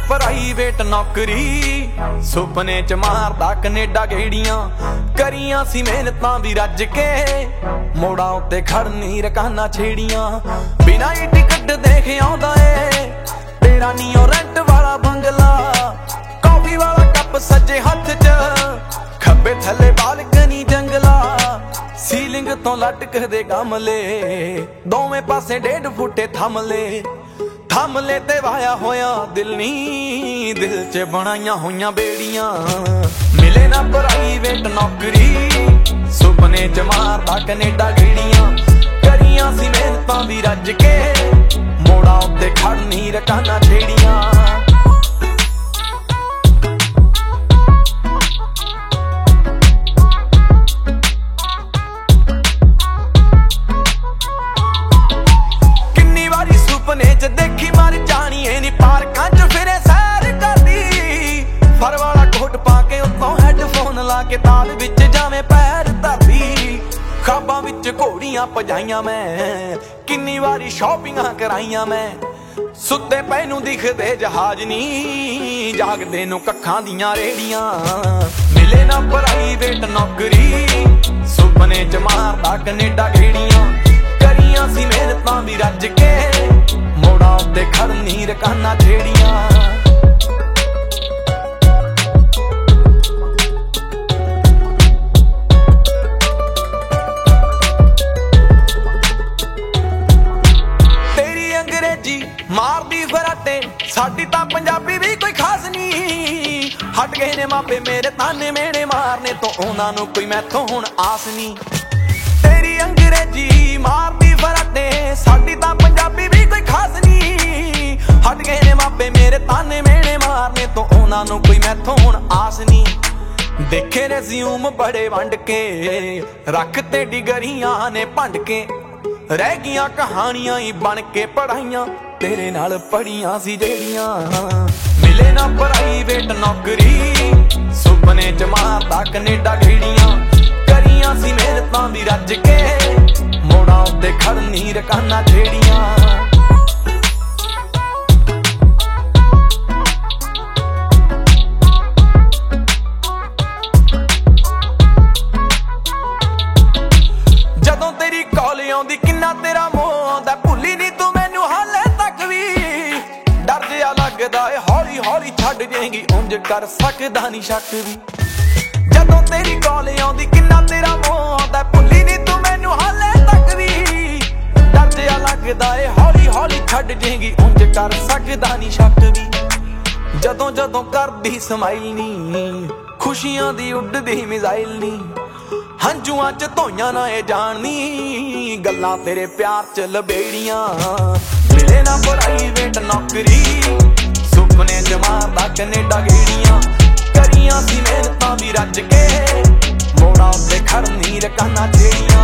Private ਨੌਕਰੀ, ਸੁਪਨੇ ਚ ਮਾਰਦਾ ਕੈਨੇਡਾ ਗੇੜੀਆਂ। ਕਰੀਆਂ ਸੀ ਮਿਹਨਤਾਂ ਵੀ ਰੱਜ ਕੇ, ਮੋੜਾਂ ਉੱਤੇ ਖੜਨੀ ਰਕਾਨਾ ਛੇੜੀਆਂ। ਬਿਨਾਂ ਹੀ ਟਿਕਟ ਦੇਖ ਆਉਂਦਾ ਏ ਤੇਰਾ ਨੀਓ ਰੈਂਟ ਵਾਲਾ ਬੰਗਲਾ। ਕਾਫੀ ਵਾਲਾ ਕੱਪ ਸੱਜੇ ਹੱਥ ਚ, ਖੱਬੇ ਥੱਲੇ ਬਾਲਕਨੀ ਜੰਗਲਾ। ਸੀਲਿੰਗ ਤੋਂ ਲਟਕਦੇ ਗਮਲੇ, ਦੋਵੇਂ ਪਾਸੇ 1.5 ਫੁੱਟੇ ਥਮਲੇ ਤੇ ਵਾਇਆ ਹੋਇਆ ਦਿਲ ਨੀ, ਦਿਲ ਚ ਬਣਾਈਆਂ ਹੋਈਆਂ ਬੇੜੀਆਂ। ਮਿਲੇ ਨਾ ਪ੍ਰਾਈਵੇਟ ਨੌਕਰੀ, ਸੁਪਨੇ ਚ ਮਾਰਦਾ ਕੈਨੇਡਾ ਗੇੜੀਆਂ। ਕਰੀਆਂ ਸੀ ਮਿਹਨਤਾਂ ਵੀ ਰੱਜ ਕੇ, ਮੋੜਾਂ ਉੱਤੇ ਖੜਨੀ ਰਕਾਨਾ ਛੇੜੀਆਂ। ਸੁਪਨੇ ਚ ਦੇਖੀ ਮਰ ਜਾਣੀ ਏ ਨੀ, ਪਾਰਕਾਂ ਚ ਫਿਰੇ ਸੈਰ ਕਰਦੀ। ਫਰ ਵਾਲਾ ਕੋਟ ਪਾ ਕੇ ਉੱਤੋਂ ਹੈਡਫੋਨ ਲਾ ਕੇ ਤਾਲ ਵਿੱਚ ਜਾਵੇਂ ਪੈਰ ਧਰਦੀ। ਖਾਬਾਂ ਵਿੱਚ ਘੋੜੀਆਂ ਭਜਾਈਆਂ ਮੈਂ, ਕਿੰਨੀ ਵਾਰੀ ਸ਼ਾਪਿੰਗਾਂ ਕਰਾਈਆਂ ਮੈਂ। ਸੁੱਤੇ ਪਏ ਨੂੰ ਦਿਖਦੇ ਜਹਾਜ਼ ਨੀ, ਜਾਗਦੇ ਨੂੰ ਕੱਖਾਂ ਦੀਆਂ ਰੇੜੀਆਂ। ਮਿਲੇ ਨਾ ਪ੍ਰਾਈਵੇਟ ਨੌਕਰੀ, ਸੁਪਨੇ ਚ ਮਾਰਦਾ ਕੈਨੇਡਾ ਗੇੜੀਆਂ। ਕਰੀਆਂ ਸੀ ਮਿਹਨਤਾਂ ਵੀ ਰੱਜ ਕੇ, ਮੋੜਾਂ ਉੱਤੇ ਖੜਨੀ ਰਕਾਨਾ ਛੇੜੀਆਂ। ਤੇਰੀ ਅੰਗਰੇਜ਼ੀ ਮਾਰਦੀ ਫਰਾਟੇ, ਸਾਡੀ ਤਾਂ ਪੰਜਾਬੀ ਵੀ ਕੋਈ ਖਾਸ ਨਹੀਂ। ਹਟ ਗਏ ਨੇ ਮਾਪੇ ਮੇਰੇ ਤਾਨੇ ਮੇਣੇ ਮਾਰਨੇ ਤੋਂ, ਉਹਨਾਂ ਨੂੰ ਕੋਈ ਮੈਥੋਂ ਹੁਣ ਆਸ ਨਹੀਂ। ਤੇਰੀ ਅੰਗਰੇਜ਼ੀ ਮਾਰਦੀ ਫਰਾਟੇ, ਸਾਡੀ ਤਾਂ ਪੰਜਾਬੀ ਵੀ ਕੋਈ ਖਾਸ ਨਹੀਂ। ਹਟ ਗਏ ਨੇ ਮਾਪੇ ਮੇਰੇ ਤਾਨੇ ਮੇਣੇ ਮਾਰਨੇ ਤੋਂ, ਉਹਨਾਂ ਨੂੰ ਕੋਈ ਮੈਥੋਂ ਹੁਣ ਆਸ ਨਹੀਂ। ਦੇਖੇ ਰੈਜ਼ਿਊਮ ਬੜੇ ਵੰਡ ਕੇ, ਰੱਖ ਤੇ ਡਿਗਰੀਆਂ ਨੇ ਭੰਡ ਕੇ। ਰਹਿ ਗਈਆਂ ਕਹਾਣੀਆਂ ਹੀ ਬਣ ਕੇ, ਪੜ੍ਹਾਈਆਂ ਤੇਰੇ ਨਾਲ ਪੜ੍ਹੀਆਂ ਸੀ ਜਿਹੜੀਆਂ। ਮਿਲੇ ਨਾ ਪ੍ਰਾਈਵੇਟ ਨੌਕਰੀ, ਸੁਪਨੇ ਚ ਮਾਰਦਾ ਕੈਨੇਡਾ ਗੇੜੀਆਂ। ਕਰੀਆਂ ਸੀ ਮਿਹਨਤਾਂ ਵੀ ਰੱਜ ਕੇ, ਮੋੜਾਂ ਉੱਤੇ ਖੜਨੀ ਰਕਾਨਾ ਛੇੜੀਆਂ। ਜਦੋਂ ਤੇਰੀ ਕਾਲ ਆਉਂਦੀ ਕਿੰਨਾ ਤੇਰਾ ਮੋਹ ਆਉਂਦਾ, ਭੁੱਲੀ ਨੀ ਤੂੰ ਮੈਨੂੰ ਹਾਲੇ ਤੱਕ ਵੀ। ਡਰ ਜਿਹਾ ਲੱਗਦਾ ਏ ਹੌਲੀ ਹੌਲੀ ਛੱਡ ਜਾਏਗੀ, ਉਂਝ ਕਰ ਸਕਦਾ ਨੀ ਸ਼ੱਕ ਵੀ। ਜਦੋਂ ਤੇਰੀ ਕਾਲ ਆਉਂਦੀ ਕਿੰਨਾ ਤੇਰਾ ਮੋਹ ਆਉਂਦਾ, ਭੁੱਲੀ ਨੀ ਤੂੰ ਮੈਨੂੰ ਹਾਲੇ ਤੱਕ ਵੀ। ਡਰ ਜਿਹਾ ਲੱਗਦਾ ਏ ਹੌਲੀ ਹੌਲੀ ਛੱਡ ਜਾਏਗੀ, ਉਂਝ ਕਰ ਸਕਦਾ ਨੀ ਸ਼ੱਕ ਵੀ। ਜਦੋਂ ਜਦੋਂ ਕਰਦੀ ਸਮਾਈਲ ਨੀ, ਖੁਸ਼ੀਆਂ ਦੀ ਉੱਡਦੀ ਮਿਜ਼ਾਈਲ ਨੀ। ਹੰਝੂਆਂ ਚ ਧੋਈਆਂ ਨਾ ਇਹ ਜਾਣਨੀ, ਗੱਲਾਂ ਤੇਰੇ ਪਿਆਰ ਚ ਲਬੇੜੀਆਂ। ਮਿਲੇ ਨਾ ਪ੍ਰਾਈਵੇਟ ਨੌਕਰੀ, ਸੁਪਨੇ ਚ ਮਾਰਦਾ ਕੈਨੇਡਾ ਗੇੜੀਆਂ। ਕਰੀਆਂ ਸੀ ਮਿਹਨਤਾਂ ਵੀ ਰੱਜ ਕੇ, ਮੋੜਾਂ ਉੱਤੇ ਖੜਨੀ ਰਕਾਨਾ ਛੇੜੀਆਂ।